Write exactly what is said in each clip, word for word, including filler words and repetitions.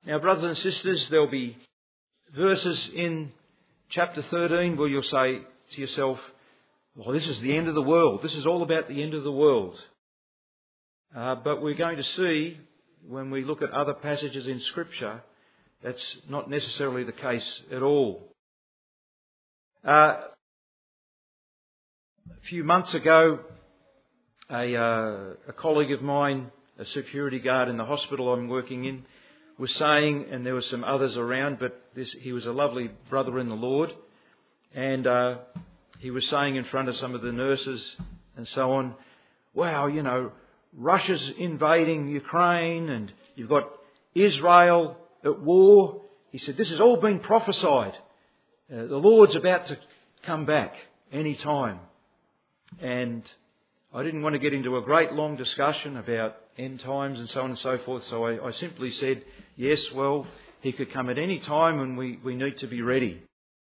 Now, brothers and sisters, there'll be verses in chapter thirteen where you'll say to yourself, well, this is the end of the world. This is all about the end of the world. Uh, but we're going to see, when we look at other passages in Scripture, that's not necessarily the case at all. Uh, a few months ago, a, uh, a colleague of mine, a security guard in the hospital I'm working in, was saying, and there were some others around, but this, he was a lovely brother in the Lord, and uh, he was saying in front of some of the nurses and so on, wow, you know, Russia's invading Ukraine and you've got Israel at war. He said, this has all been prophesied. Uh, the Lord's about to come back any time. And I didn't want to get into a great long discussion about end times and so on and so forth, so I, I simply said, yes, well, he could come at any time and we, we need to be ready.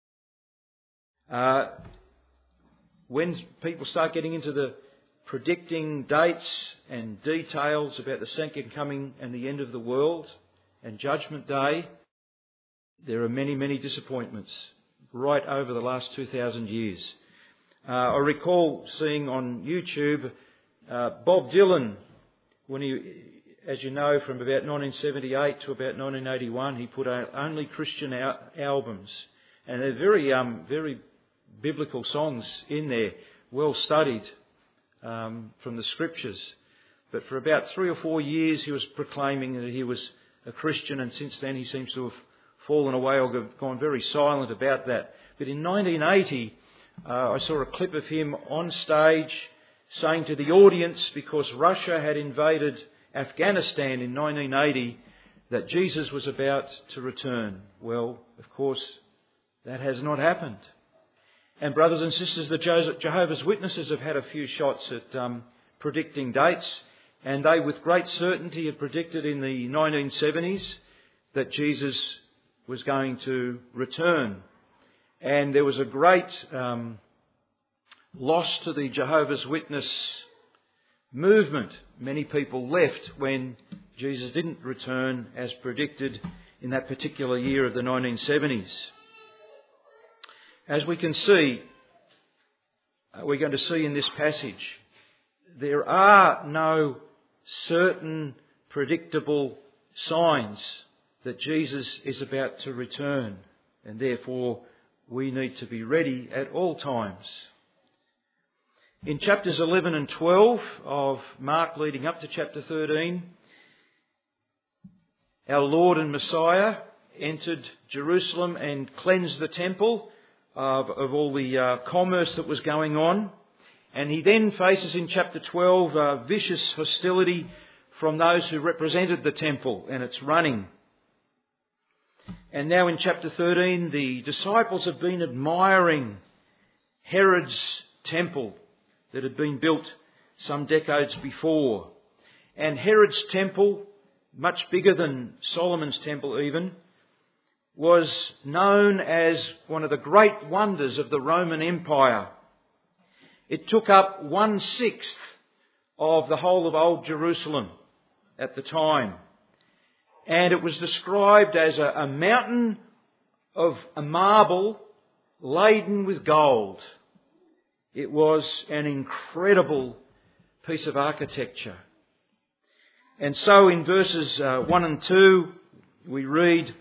Uh, when people start getting into the predicting dates and details about the second coming and the end of the world and Judgment Day, there are many, many disappointments right over the last two thousand years. Uh, I recall seeing on YouTube uh, Bob Dylan, when he, as you know, from about nineteen seventy-eight to about nineteen eighty-one, he put out only Christian al- albums, and they're very, um, very biblical songs in there, well studied um, from the Scriptures. But for about three or four years, he was proclaiming that he was a Christian, and since then he seems to have fallen away or gone very silent about that. But in nineteen eighty, uh, I saw a clip of him on stage saying to the audience, because Russia had invaded Afghanistan in nineteen eighty, that Jesus was about to return. Well, of course, that has not happened. And brothers and sisters, the Jehovah's Witnesses have had a few shots at um, predicting dates, and they with great certainty had predicted in the nineteen seventies that Jesus was going to return. And there was a great um, loss to the Jehovah's Witness movement. Many people left when Jesus didn't return as predicted in that particular year of the nineteen seventies. As we can see, we're going to see in this passage, there are no certain predictable signs that Jesus is about to return, and therefore we need to be ready at all times. In chapters eleven and twelve of Mark leading up to chapter thirteen, our Lord and Messiah entered Jerusalem and cleansed the temple of, of all the uh, commerce that was going on. And he then faces in chapter twelve uh, vicious hostility from those who represented the temple and its running. And now in chapter thirteen, the disciples have been admiring Herod's temple that had been built some decades before. And Herod's temple, much bigger than Solomon's temple even, was known as one of the great wonders of the Roman Empire. It took up one-sixth of the whole of Old Jerusalem at the time. And it was described as a, a mountain of a marble laden with gold. It was an incredible piece of architecture. And so in verses uh, one and two, we read,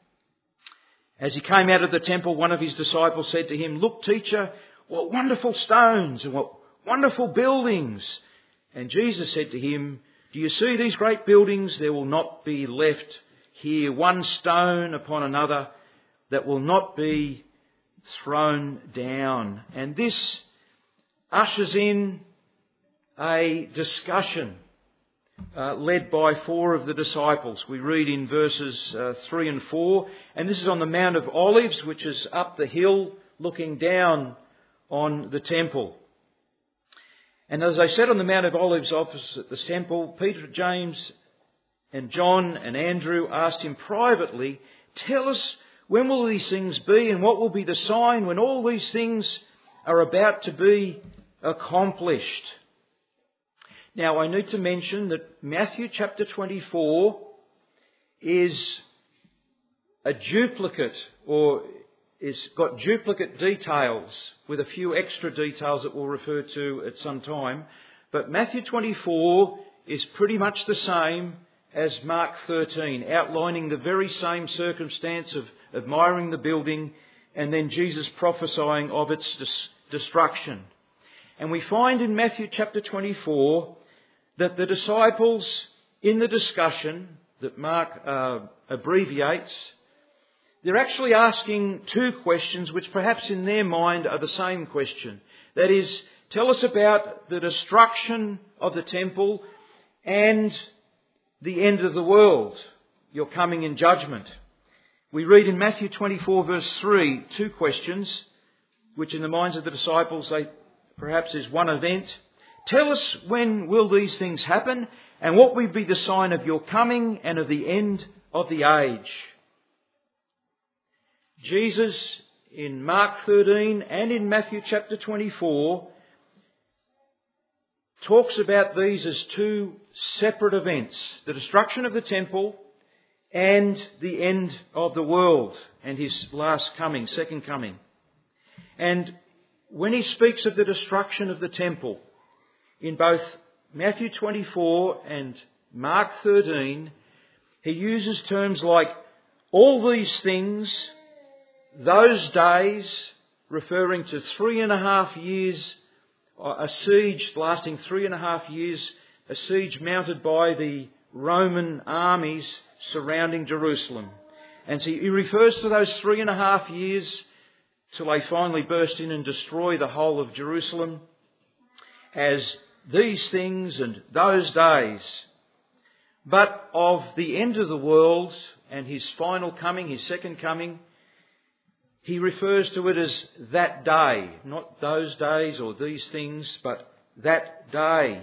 as he came out of the temple, one of his disciples said to him, "Look, teacher, what wonderful stones and what wonderful buildings." And Jesus said to him, "Do you see these great buildings? There will not be left here one stone upon another that will not be thrown down." And this ushers in a discussion uh, led by four of the disciples. We read in verses uh, three and four, and this is on the Mount of Olives, which is up the hill looking down on the temple. And as I said, on the Mount of Olives opposite the temple, Peter, James and John and Andrew asked him privately, "Tell us, when will these things be, and what will be the sign when all these things are about to be accomplished?" Now, I need to mention that Matthew chapter twenty-four is a duplicate, or it's got duplicate details with a few extra details that we'll refer to at some time. But Matthew twenty-four is pretty much the same as Mark thirteen, outlining the very same circumstance of admiring the building and then Jesus prophesying of its dis- destruction. And we find in Matthew chapter twenty-four that the disciples, in the discussion that Mark uh, abbreviates, they're actually asking two questions which perhaps in their mind are the same question. That is, tell us about the destruction of the temple and the end of the world, your coming in judgment. We read in Matthew twenty-four verse three two questions, which in the minds of the disciples they perhaps is one event. Tell us, when will these things happen, and what will be the sign of your coming and of the end of the age? Jesus, in Mark thirteen and in Matthew chapter twenty-four, talks about these as two separate events: the destruction of the temple and the end of the world and his last coming, second coming. And when he speaks of the destruction of the temple, in both Matthew twenty-four and Mark thirteen, he uses terms like all these things, those days, referring to three and a half years, a siege lasting three and a half years, a siege mounted by the Roman armies surrounding Jerusalem. And so he refers to those three and a half years till they finally burst in and destroy the whole of Jerusalem as these things and those days. But of the end of the world and his final coming, his second coming, he refers to it as that day, not those days or these things, but that day.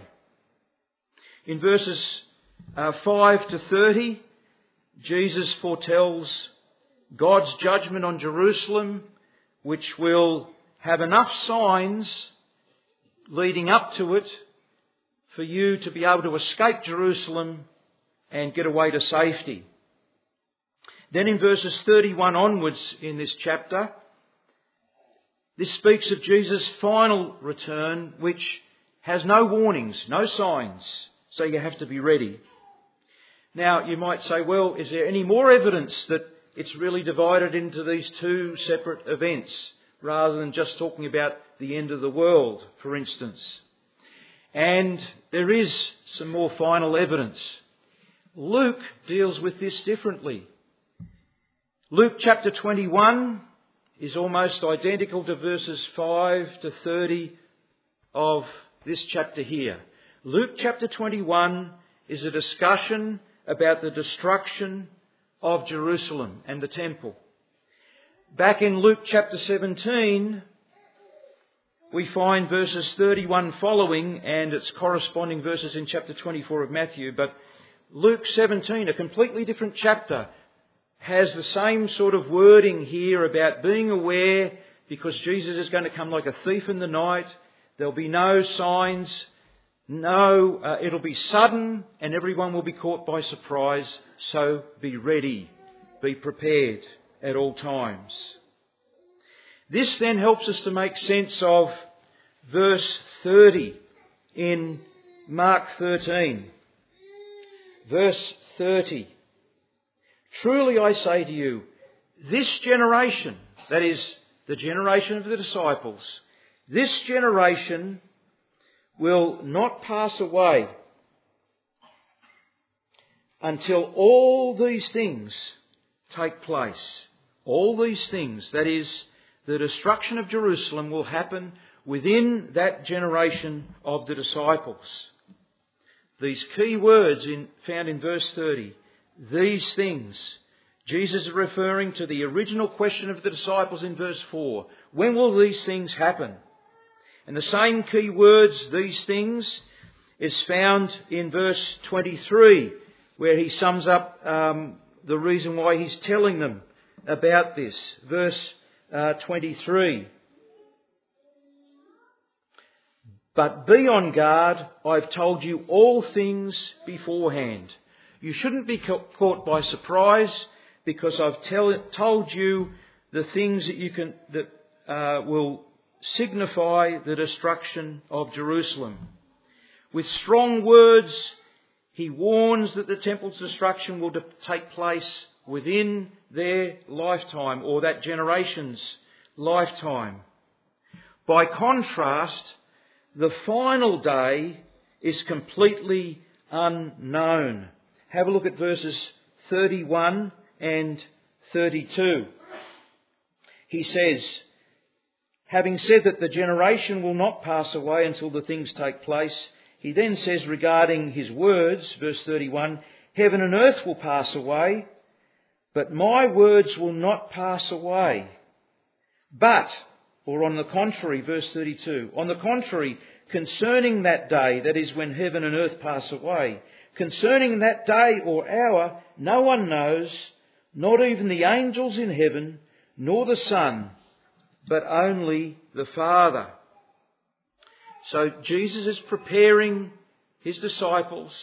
In verses uh, five to thirty, Jesus foretells God's judgment on Jerusalem, which will have enough signs leading up to it for you to be able to escape Jerusalem and get away to safety. Then in verses thirty-one onwards in this chapter, this speaks of Jesus' final return, which has no warnings, no signs, so you have to be ready. Now, you might say, well, is there any more evidence that it's really divided into these two separate events, rather than just talking about the end of the world, for instance? And there is some more final evidence. Luke deals with this differently. Luke chapter twenty-one is almost identical to verses five to thirty of this chapter here. Luke chapter twenty-one is a discussion about the destruction of Jerusalem and the temple. Back in Luke chapter seventeen, we find verses thirty-one following and its corresponding verses in chapter twenty-four of Matthew. But Luke seventeen, a completely different chapter, has the same sort of wording here about being aware, because Jesus is going to come like a thief in the night. There'll be no signs. No, uh, it'll be sudden and everyone will be caught by surprise. So be ready. Be prepared at all times. This then helps us to make sense of verse thirty in Mark thirteen. Verse thirty. Truly I say to you, this generation, that is, the generation of the disciples, this generation will not pass away until all these things take place. All these things, that is, the destruction of Jerusalem, will happen within that generation of the disciples. These key words in, found in verse thirty, these things. Jesus is referring to the original question of the disciples in verse four. When will these things happen? And the same key words, these things, is found in verse twenty-three, where he sums up um, the reason why he's telling them about this. Verse uh, twenty-three. But be on guard, I've told you all things beforehand. You shouldn't be caught by surprise. because I've tell, told you the things that you can that uh, will signify the destruction of Jerusalem. With strong words, he warns that the temple's destruction will take place within their lifetime, or that generation's lifetime. By contrast, the final day is completely unknown. Have a look at verses thirty-one and thirty-two. He says, having said that the generation will not pass away until the things take place, he then says regarding his words, verse thirty-one, heaven and earth will pass away, but my words will not pass away. But, or on the contrary, verse thirty-two, on the contrary, concerning that day, that is when heaven and earth pass away, concerning that day or hour, no one knows, not even the angels in heaven, nor the Son, but only the Father. So Jesus is preparing his disciples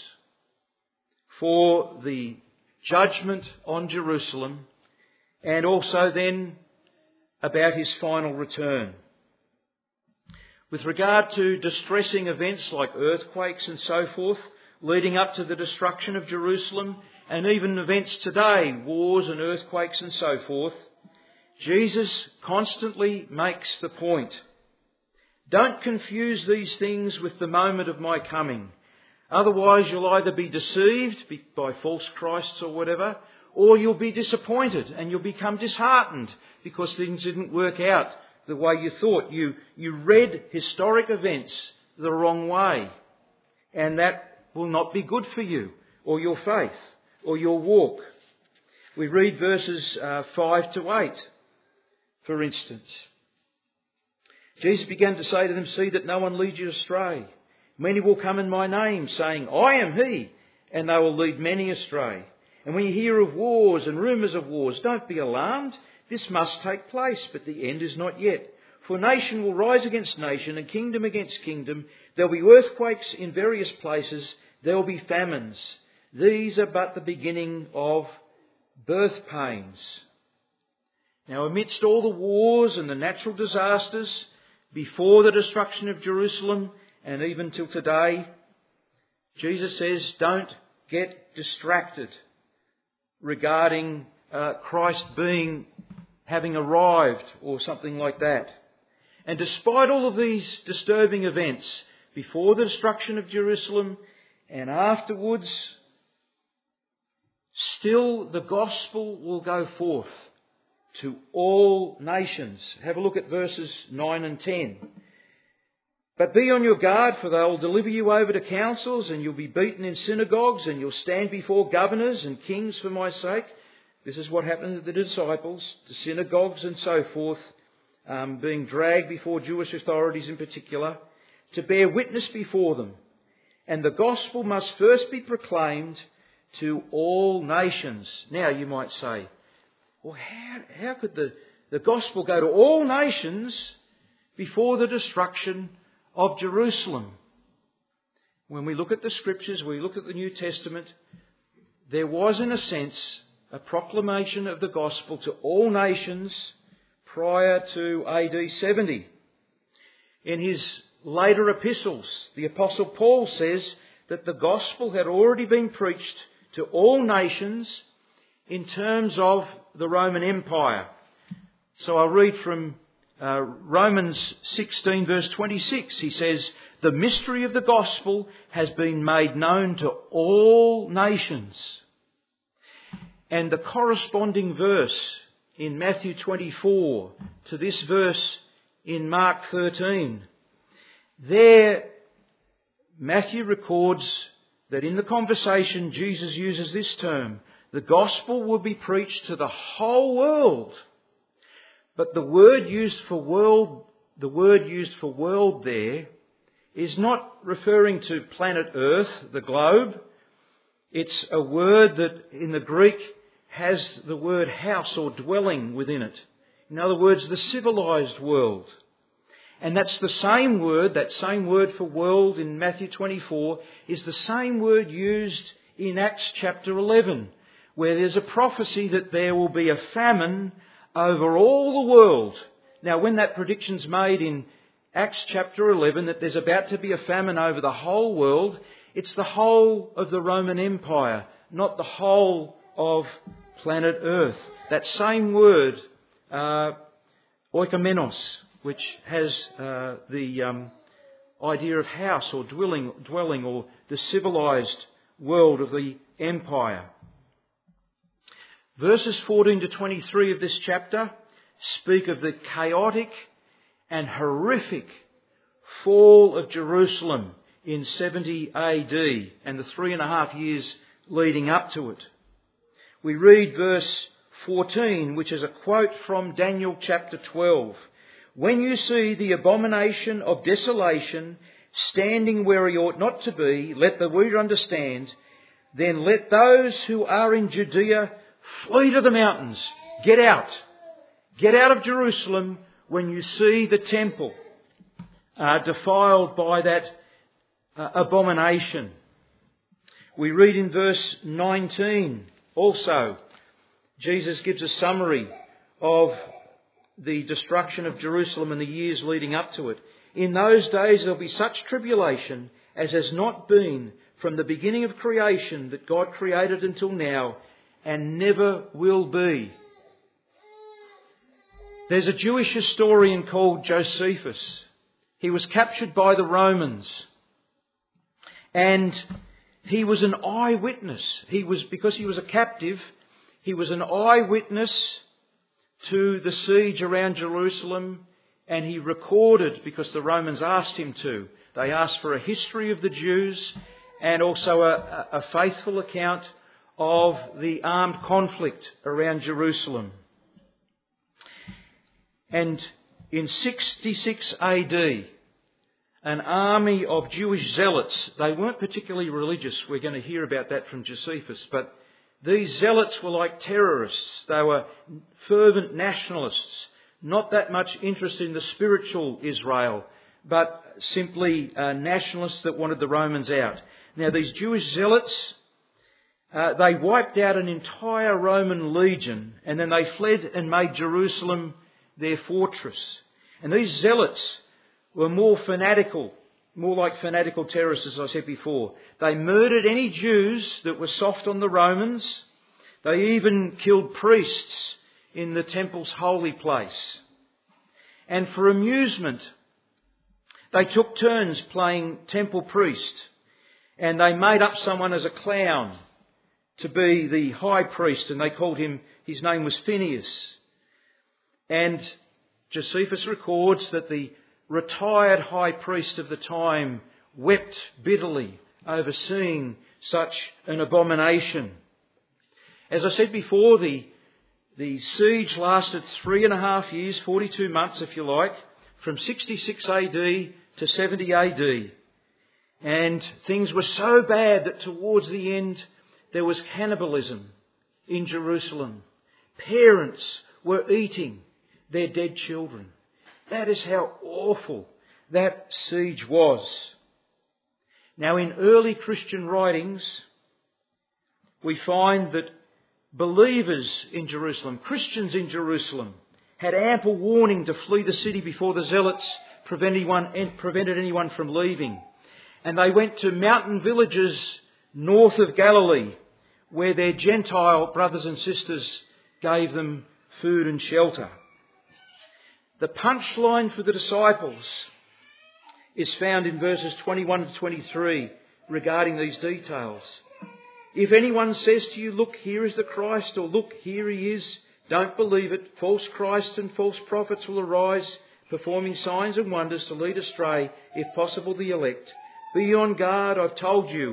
for the judgment on Jerusalem, and also then about his final return. With regard to distressing events like earthquakes and so forth, leading up to the destruction of Jerusalem, and even events today, wars and earthquakes and so forth, Jesus constantly makes the point. Don't confuse these things with the moment of my coming. Otherwise you'll either be deceived by false Christs or whatever, or you'll be disappointed and you'll become disheartened because things didn't work out the way you thought. You, you read historic events the wrong way, and that will not be good for you or your faith or your walk. We read verses uh, five to eight, for instance. Jesus began to say to them, see that no one leads you astray. Many will come in my name, saying, I am he, and they will lead many astray. And when you hear of wars and rumours of wars, don't be alarmed. This must take place, but the end is not yet. For nation will rise against nation, and kingdom against kingdom. There will be earthquakes in various places. There will be famines. These are but the beginning of birth pains. Now, amidst all the wars and the natural disasters, before the destruction of Jerusalem, and even till today, Jesus says, don't get distracted regarding uh, Christ being, having arrived or something like that. And despite all of these disturbing events, before the destruction of Jerusalem and afterwards, still the gospel will go forth to all nations. Have a look at verses nine and ten. But be on your guard, for they will deliver you over to councils, and you'll be beaten in synagogues, and you'll stand before governors and kings for my sake. This is what happened to the disciples, to synagogues and so forth, um, being dragged before Jewish authorities in particular, to bear witness before them. And the gospel must first be proclaimed to all nations. Now you might say, well, how, how could the, the gospel go to all nations before the destruction of Jerusalem? When we look at the scriptures, we look at the New Testament, there was in a sense a proclamation of the gospel to all nations prior to A D seventy. In his later epistles, the Apostle Paul says that the gospel had already been preached to all nations in terms of the Roman Empire. So I'll read from uh, Romans sixteen verse twenty-six. He says, the mystery of the gospel has been made known to all nations. And the corresponding verse in Matthew twenty-four to this verse in Mark thirteen. There, Matthew records that in the conversation Jesus uses this term, the gospel will be preached to the whole world. But the word used for world, the word used for world there is not referring to planet Earth, the globe. It's a word that in the Greek has the word house or dwelling within it. In other words, the civilized world. And that's the same word, that same word for world in Matthew twenty-four is the same word used in Acts chapter eleven, where there's a prophecy that there will be a famine over all the world. Now, when that prediction's made in Acts chapter eleven, that there's about to be a famine over the whole world, it's the whole of the Roman Empire, not the whole of planet Earth. That same word, uh, oikomenos, which has uh, the um, idea of house or dwelling, dwelling or the civilized world of the empire. Verses fourteen to twenty-three of this chapter speak of the chaotic and horrific fall of Jerusalem in seventy A D and the three and a half years leading up to it. We read verse fourteen, which is a quote from Daniel chapter twelve. When you see the abomination of desolation standing where he ought not to be, let the reader understand, then let those who are in Judea flee to the mountains. Get out. Get out of Jerusalem when you see the temple uh, defiled by that uh, abomination. We read in verse nineteen also, Jesus gives a summary of the destruction of Jerusalem and the years leading up to it. In those days there'll be such tribulation as has not been from the beginning of creation that God created until now, and never will be. There's a Jewish historian called Josephus. He was captured by the Romans, and he was an eyewitness. He was, because he was a captive, he was an eyewitness to the siege around Jerusalem, and he recorded, because the Romans asked him to, they asked for a history of the Jews and also a, a faithful account of the armed conflict around Jerusalem. And in sixty-six A D, an army of Jewish zealots, they weren't particularly religious, we're going to hear about that from Josephus, but these zealots were like terrorists. They were fervent nationalists, not that much interested in the spiritual Israel, but simply uh, nationalists that wanted the Romans out. Now, these Jewish zealots, uh, they wiped out an entire Roman legion, and then they fled and made Jerusalem their fortress. And these zealots were more fanatical, more like fanatical terrorists, as I said before. They murdered any Jews that were soft on the Romans. They even killed priests in the temple's holy place. And for amusement, they took turns playing temple priest, and they made up someone as a clown to be the high priest, and they called him, his name was Phineas. And Josephus records that the retired high priest of the time wept bitterly over seeing such an abomination. As I said before, the, the siege lasted three and a half years, forty-two months if you like, from sixty-six A D to seventy A D. And things were so bad that towards the end there was cannibalism in Jerusalem. Parents were eating their dead children. That is how awful that siege was. Now, in early Christian writings, we find that believers in Jerusalem, Christians in Jerusalem, had ample warning to flee the city before the zealots prevented anyone, prevented anyone from leaving. And they went to mountain villages north of Galilee, where their Gentile brothers and sisters gave them food and shelter. The punchline for the disciples is found in verses twenty-one to twenty-three regarding these details. If anyone says to you, look, here is the Christ, or look, here he is, don't believe it. False Christs and false prophets will arise, performing signs and wonders to lead astray, if possible, the elect. Be on guard, I've told you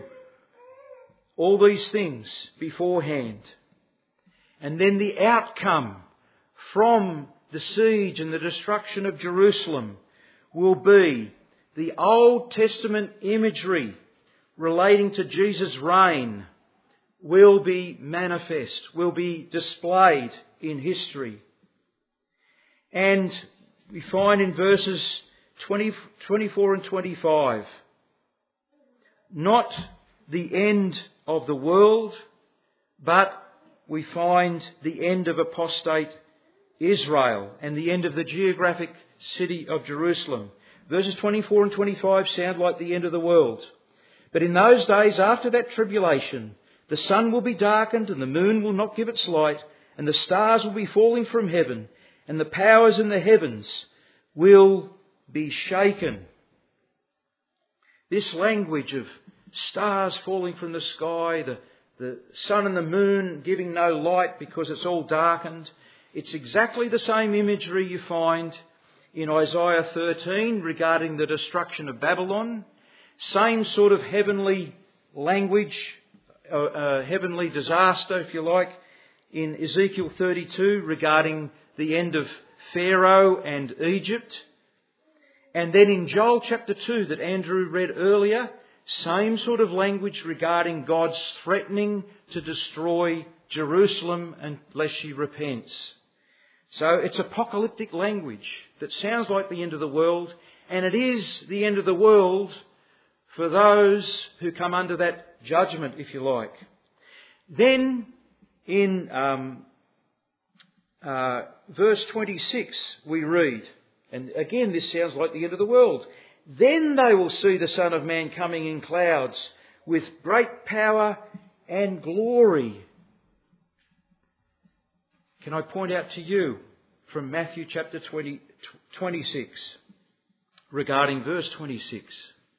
all these things beforehand. And then the outcome from the siege and the destruction of Jerusalem will be the Old Testament imagery relating to Jesus' reign will be manifest, will be displayed in history. And we find in verses twenty, twenty-four and twenty-five, not the end of the world, but we find the end of apostate Israel and the end of the geographic city of Jerusalem. Verses twenty-four and twenty-five sound like the end of the world. But in those days after that tribulation, the sun will be darkened and the moon will not give its light, and the stars will be falling from heaven, and the powers in the heavens will be shaken. This language of stars falling from the sky, the, the sun and the moon giving no light because it's all darkened, it's exactly the same imagery you find in Isaiah thirteen regarding the destruction of Babylon. Same sort of heavenly language, uh, uh, heavenly disaster, if you like, in Ezekiel thirty-two regarding the end of Pharaoh and Egypt. And then in Joel chapter two that Andrew read earlier, same sort of language regarding God's threatening to destroy Jerusalem unless she repents. So it's apocalyptic language that sounds like the end of the world, and it is the end of the world for those who come under that judgment, if you like. Then in um, uh, verse twenty-six we read, and again this sounds like the end of the world, "Then they will see the Son of Man coming in clouds with great power and glory." Can I point out to you from Matthew chapter twenty, twenty-six regarding verse twenty-six.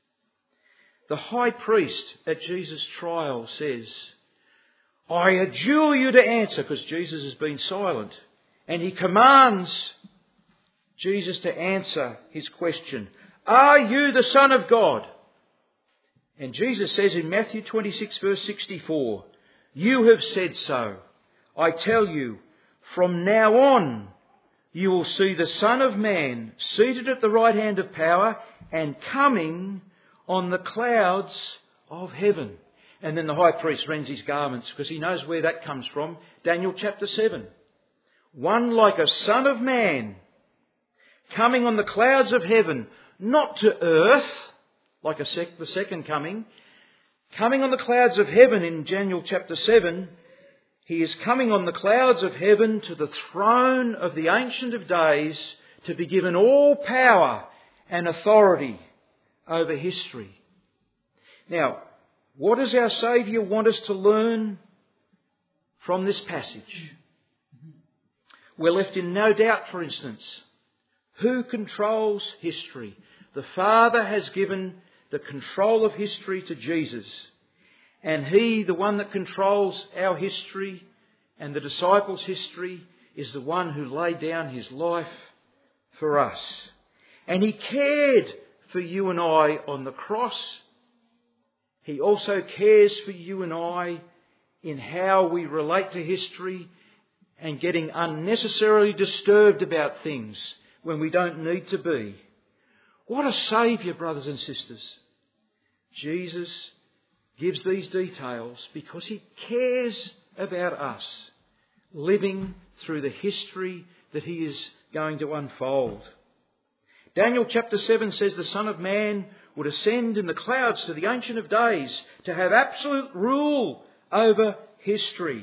The high priest at Jesus' trial says, "I adjure you to answer," because Jesus has been silent. And he commands Jesus to answer his question, "Are you the Son of God?" And Jesus says in Matthew twenty-six verse sixty-four, "You have said so. I tell you, from now on you will see the Son of Man seated at the right hand of power and coming on the clouds of heaven." And then the high priest rends his garments because he knows where that comes from. Daniel chapter seven. "One like a Son of Man coming on the clouds of heaven, not to earth," like a sec- the second coming, coming on the clouds of heaven in Daniel chapter seven. He is coming on the clouds of heaven to the throne of the Ancient of Days to be given all power and authority over history. Now, what does our Saviour want us to learn from this passage? We're left in no doubt, for instance, who controls history? The Father has given the control of history to Jesus. And He, the one that controls our history and the disciples' history, is the one who laid down His life for us. And He cared for you and I on the cross. He also cares for you and I in how we relate to history and getting unnecessarily disturbed about things when we don't need to be. What a Saviour, brothers and sisters. Jesus gives these details because He cares about us living through the history that He is going to unfold. Daniel chapter seven says the Son of Man would ascend in the clouds to the Ancient of Days to have absolute rule over history.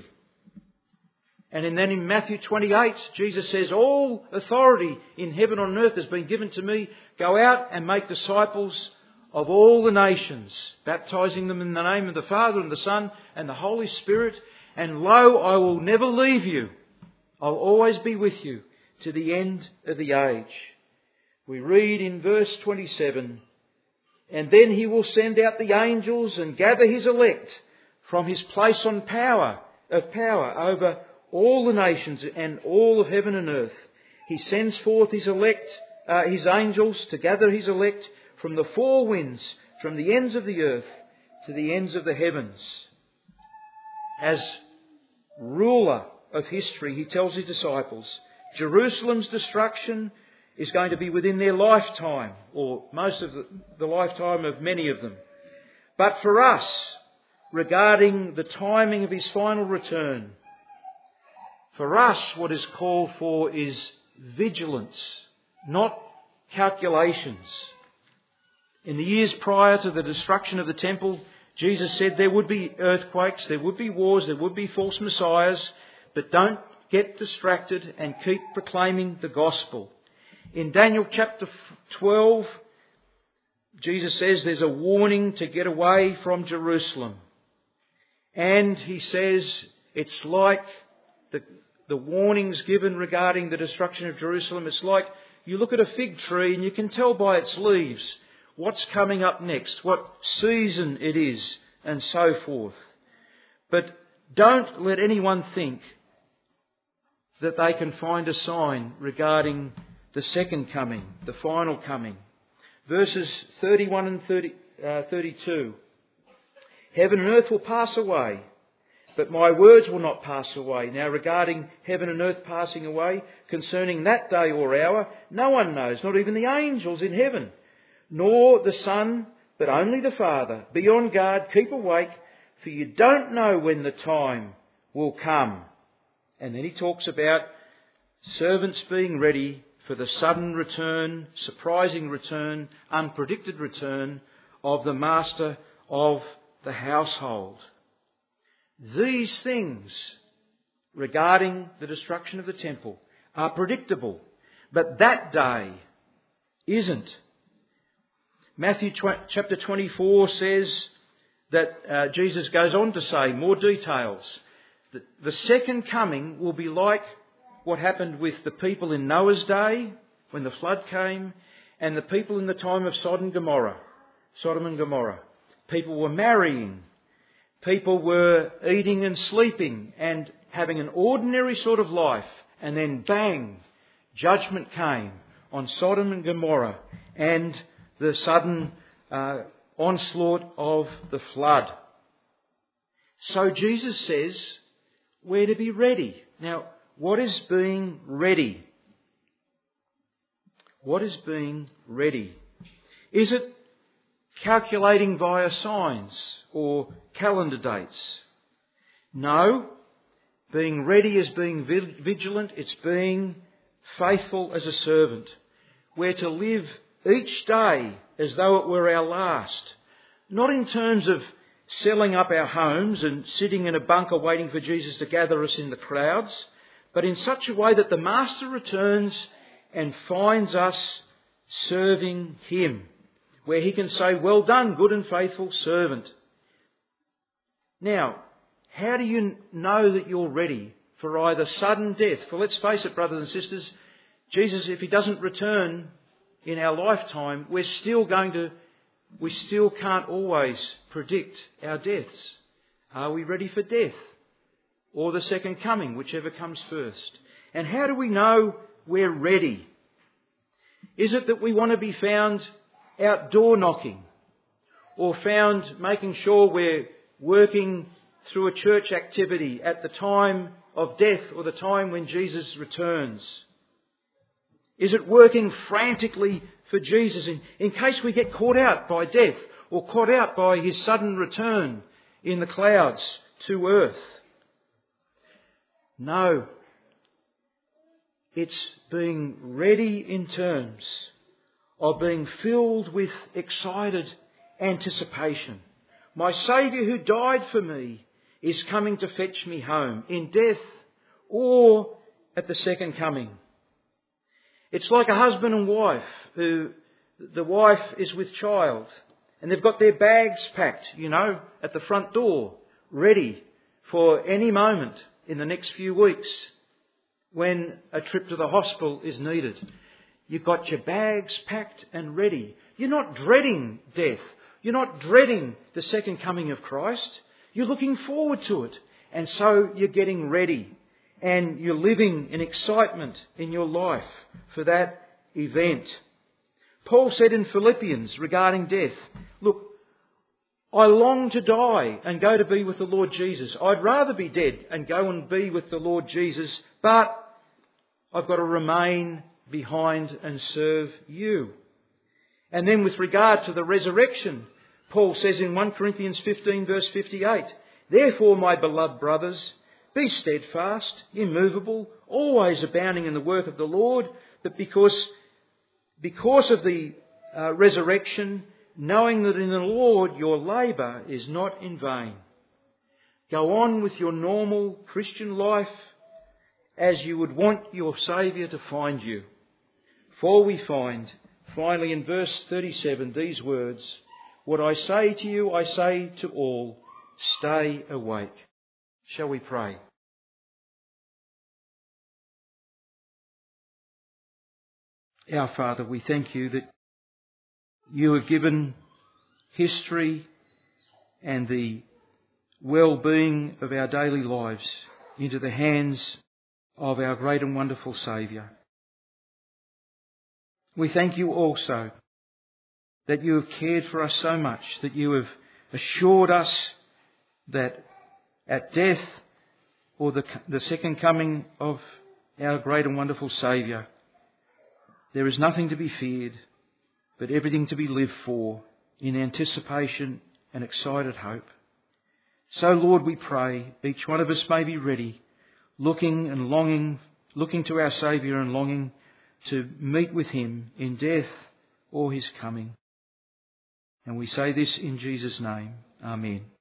And then in Matthew twenty-eight, Jesus says, "All authority in heaven and on earth has been given to me. Go out and make disciples of all the nations, baptizing them in the name of the Father and the Son and the Holy Spirit. And lo, I will never leave you. I'll always be with you to the end of the age." We read in verse twenty-seven, "And then He will send out the angels and gather His elect from His place on power of power over all the nations and all of heaven and earth. He sends forth His elect, uh, His angels to gather His elect from the four winds, from the ends of the earth to the ends of the heavens." As ruler of history, He tells His disciples, Jerusalem's destruction is going to be within their lifetime, or most of the, the lifetime of many of them. But for us, regarding the timing of His final return, for us what is called for is vigilance, not calculations. In the years prior to the destruction of the temple, Jesus said there would be earthquakes, there would be wars, there would be false messiahs, but don't get distracted and keep proclaiming the gospel. In Daniel chapter twelve, Jesus says there's a warning to get away from Jerusalem. And he says it's like the, the warnings given regarding the destruction of Jerusalem. It's like you look at a fig tree and you can tell by its leaves what's coming up next, what season it is, and so forth. But don't let anyone think that they can find a sign regarding the second coming, the final coming. Verses thirty-one and thirty, uh, thirty-two. Heaven and earth will pass away, but my words will not pass away. Now regarding heaven and earth passing away, concerning that day or hour, no one knows, not even the angels in heaven, nor the Son, but only the Father. Be on guard, keep awake, for you don't know when the time will come. And then he talks about servants being ready for the sudden return, surprising return, unpredicted return of the master of the household. These things regarding the destruction of the temple are predictable, but that day isn't. Matthew chapter twenty-four says that uh, Jesus goes on to say more details. That the second coming will be like what happened with the people in Noah's day when the flood came, and the people in the time of Sodom and Gomorrah. Sodom and Gomorrah. People were marrying. People were eating and sleeping and having an ordinary sort of life. And then bang, judgment came on Sodom and Gomorrah and the sudden uh, onslaught of the flood. So Jesus says we're to be ready. Now, what is being ready? What is being ready? Is it calculating via signs or calendar dates? No. Being ready is being vigilant. It's being faithful as a servant. We're to live each day as though it were our last. Not in terms of selling up our homes and sitting in a bunker waiting for Jesus to gather us in the crowds, but in such a way that the Master returns and finds us serving Him, where He can say, well done, good and faithful servant. Now, how do you know that you're ready for either sudden death? For let's face it, brothers and sisters, Jesus, if He doesn't return in our lifetime, we're still going to, we still can't always predict our deaths. Are we ready for death? Or the second coming, whichever comes first. And how do we know we're ready? Is it that we want to be found outdoor knocking? Or found making sure we're working through a church activity at the time of death or the time when Jesus returns? Is it working frantically for Jesus in, in case we get caught out by death or caught out by His sudden return in the clouds to earth? No. It's being ready in terms of being filled with excited anticipation. My Saviour who died for me is coming to fetch me home in death or at the second coming. It's like a husband and wife who the wife is with child and they've got their bags packed, you know, at the front door, ready for any moment in the next few weeks when a trip to the hospital is needed. You've got your bags packed and ready. You're not dreading death. You're not dreading the second coming of Christ. You're looking forward to it. And so you're getting ready. And you're living in excitement in your life for that event. Paul said in Philippians regarding death, look, I long to die and go to be with the Lord Jesus. I'd rather be dead and go and be with the Lord Jesus, but I've got to remain behind and serve you. And then with regard to the resurrection, Paul says in First Corinthians fifteen verse fifty-eight, therefore, my beloved brothers, be steadfast, immovable, always abounding in the work of the Lord, but because, because of the uh, resurrection, knowing that in the Lord your labour is not in vain. Go on with your normal Christian life as you would want your Saviour to find you. For we find, finally in verse thirty-seven, these words, "What I say to you, I say to all, stay awake." Shall we pray? Our Father, we thank you that you have given history and the well-being of our daily lives into the hands of our great and wonderful Saviour. We thank you also that you have cared for us so much, that you have assured us that at death or the, the second coming of our great and wonderful Saviour, there is nothing to be feared, but everything to be lived for in anticipation and excited hope. So, Lord, we pray each one of us may be ready, looking and longing, looking to our Saviour and longing to meet with him in death or his coming. And we say this in Jesus' name. Amen.